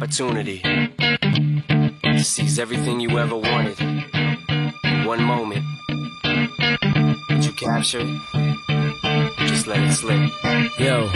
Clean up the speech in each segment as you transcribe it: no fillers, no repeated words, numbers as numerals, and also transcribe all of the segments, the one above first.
opportunity to seize everything you ever wanted in one moment. Did you capture it? Just let it slip. Yo.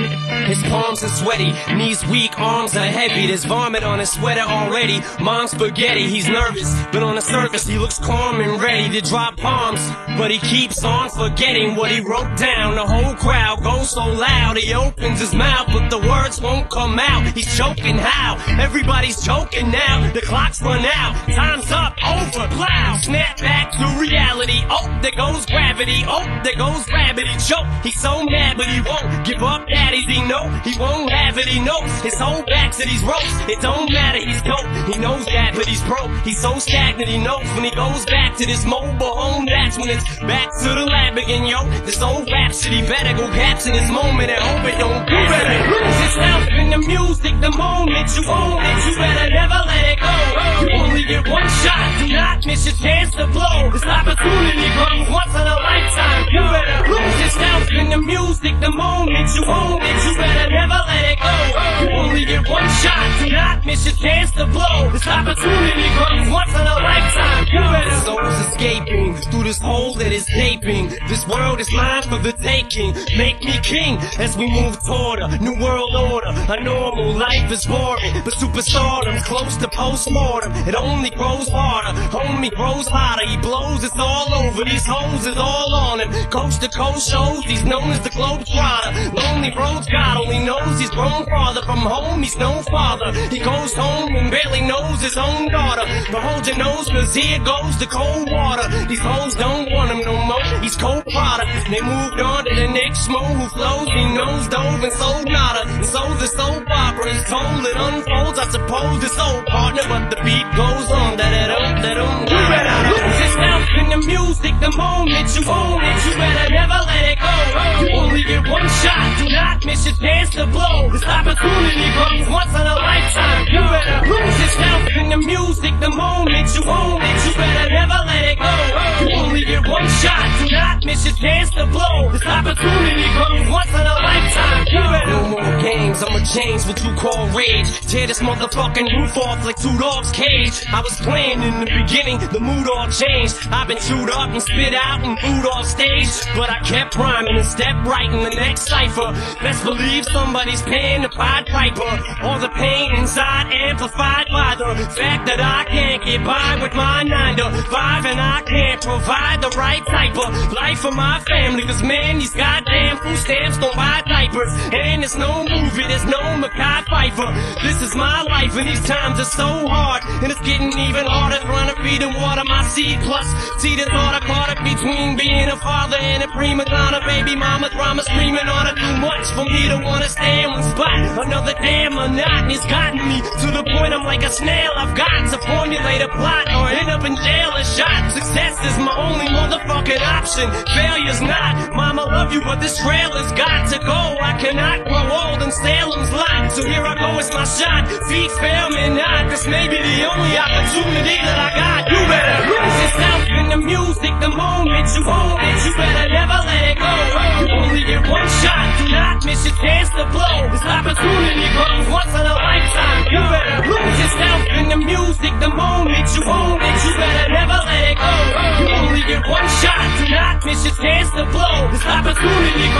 His palms are sweaty, knees weak, arms are heavy. There's vomit on his sweater already. Mom's spaghetti, he's nervous, but on the surface he looks calm and ready to drop bombs. But he keeps on forgetting what he wrote down. The whole crowd goes so loud, he opens his mouth, but the words won't come out. He's choking how? Everybody's choking now. The clock's run out, time's up, over, loud. Snap back to reality. Oh, there goes gravity. Oh, there goes gravity. Choke. He's so mad, but he won't give up. Daddies, he know he won't have it. He knows his whole back to these ropes. It don't matter, he's dope. He knows that, but he's broke. He's so stagnant, he knows when he goes back to this mobile home. That's when it's back to the lab again, yo. This old rhapsody better go capture this moment and hope it don't pass. You better lose yourself in the music the moment you own it. You better never let it go. You only get one shot. Do not miss your chance to blow. This opportunity comes once in a lifetime. You better lose yourself in the music the moment you own it. You better never let it go. You only get one shot. Do not miss your chance to blow. This opportunity comes once in a lifetime. You better. Souls escaping through this hole that is gaping. This world is mine for the taking. Make me king as we move toward a new world order. A normal life is boring, but superstardom's close to postmortem. It only grows harder, homie grows hotter. He blows, it's all over. These hoes is all on him. Coast to coast shows, he's known as the Globetrotter. Lonely roads, God only knows he's grown farther from home. He's no father. He goes home and barely knows his own daughter. But hold your nose, cause here goes the cold water. These hoes don't want him no more. He's cold product. They moved on to the next mo who flows. He knows dove and sold nada. And so the soap opera is told. It unfolds, I suppose it's old partner, but the beat goes on. Da-da-dum, da-dum. You better lose yourself in the music the moment you own it. You better never let it go. You only get one shot. Do not miss your chance to blow. This opportunity comes once in a lifetime. You better lose yourself in the music the moment you own it. You better never let it go. You only get one shot. Do not miss your chance to blow. This opportunity comes once in a lifetime. You better. No more games, I'ma change what you call rage. Tear this motherfucking roof off like two dogs' cage. I was playing in the beginning, the mood all changed. I've been chewed up and spit out and booed off stage, but I kept rhyming and stepped right in the next cipher. Best believe somebody's paying the Pied Piper. All the pain inside amplified by the fact that I can't get by with my 9 to 5, and I can't provide the right type of life for my family. Cause man, these goddamn food stamps don't buy diapers, and there's no movie, there's no Mackay Pfeiffer. This is my life and these times are so hard, and it's getting even harder trying to feed and water my seed. Plus, see the thought I caught it between being a father and a prima donna. Baby mama drama screaming on it too much for me to wanna stay in one spot. Another damn monotony's gotten me to the point I'm like a snail. I've got to formulate a plot or end up in jail or shot. Success is my only motherfucking option. Failure's not. Mama love you, but this trail has got to go. I cannot grow old in Salem's lot. So here I go, it's my shot. Feet fail me not. This may be the only opportunity that I got. You better lose yourself in the music the moment you own it. You better never let it go. You only get one shot. Do not miss your chance to blow. This opportunity comes once in a lifetime. You better lose yourself in the music the moment you own it. You better never let it go. You only get one shot. Do not miss your chance to blow. This opportunity